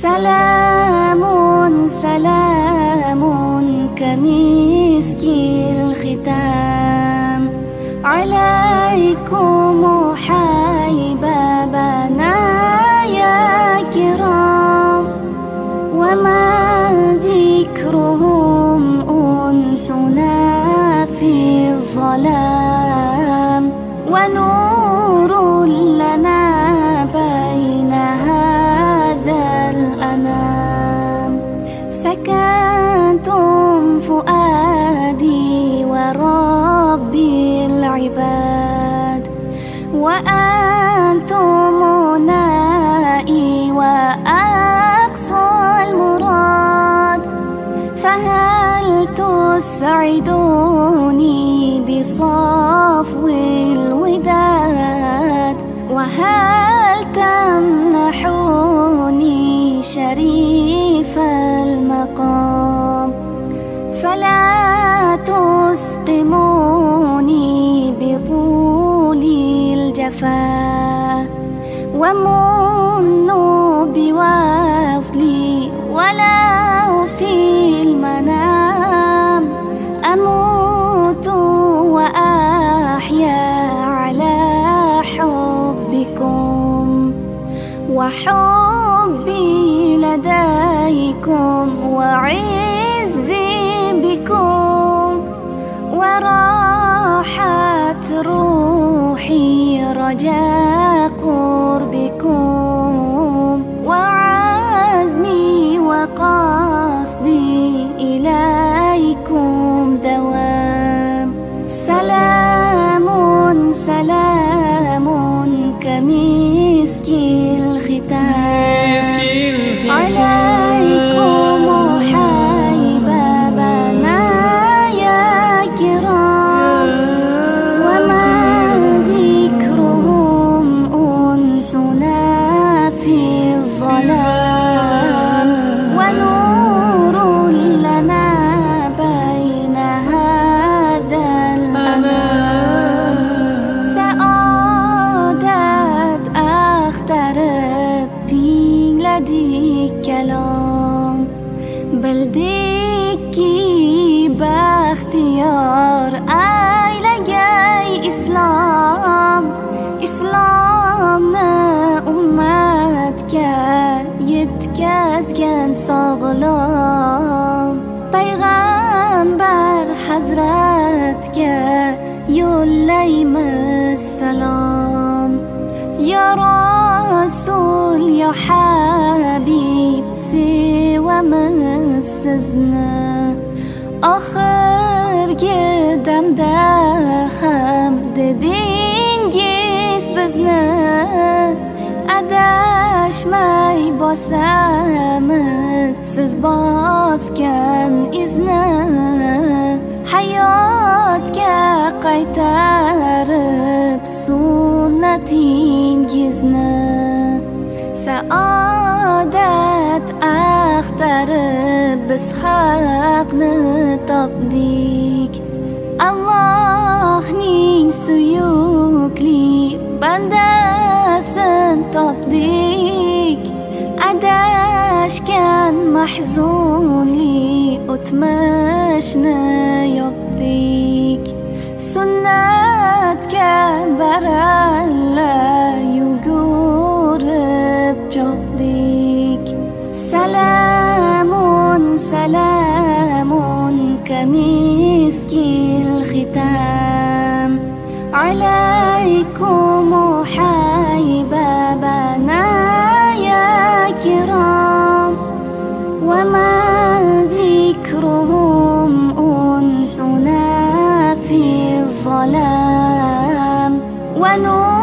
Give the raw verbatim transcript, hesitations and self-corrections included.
سلام سلام كمسك الختام عليكم حبابنا يا كرام، وما ذكرهم أنسنا في الظلام، ونور لنا بين هذا الأنام. سكنتم فؤادي وربي العباد، وأنتم منائي وأقصى المراد، فهل تسعدوني بصفو الوداد، وهل تمنحوني شريف المقام، فلا تسقموني بطول الجفا، ومنوا بوصلي ولو في المنام، أموت وأحيا على حبكم، وحبي لديكم وعزي بكم، وراحت روحي رجاء قربكم، وعزمي وقصدي إليكم دوام. سلام سلام كمسك الختام عليكم حبابنا يا كرام، وما ذكرهم أنسنا في الظلام، ونور لنا بين هذا الأنام. سعادت أخترب لديك كلام، بل ديكي باختيار أيلجاي إسلام. إسلامنا أمتك يتكازكن صغلام، پیغمبر حضرتك يوليم السلام. يا رسول يا حبيب سوى مسزنا، آخر قدم دخم ددين جيس بزنا، أداش ماي باسمز سز باس كان إزنا، حياتك قيترب سنتين جزنا. سعادت أخترب بسحق نطبديك، الله نين سيوك لي بندسن طبديك، أداش كان محزون لي أتمشنا يقضيك، سنتك برلا يقرب جبديك. سلام سلام كمسك الختام عليكم حبابنا يا كرام، وما ذكرهم أنسنا في الظلام، ونور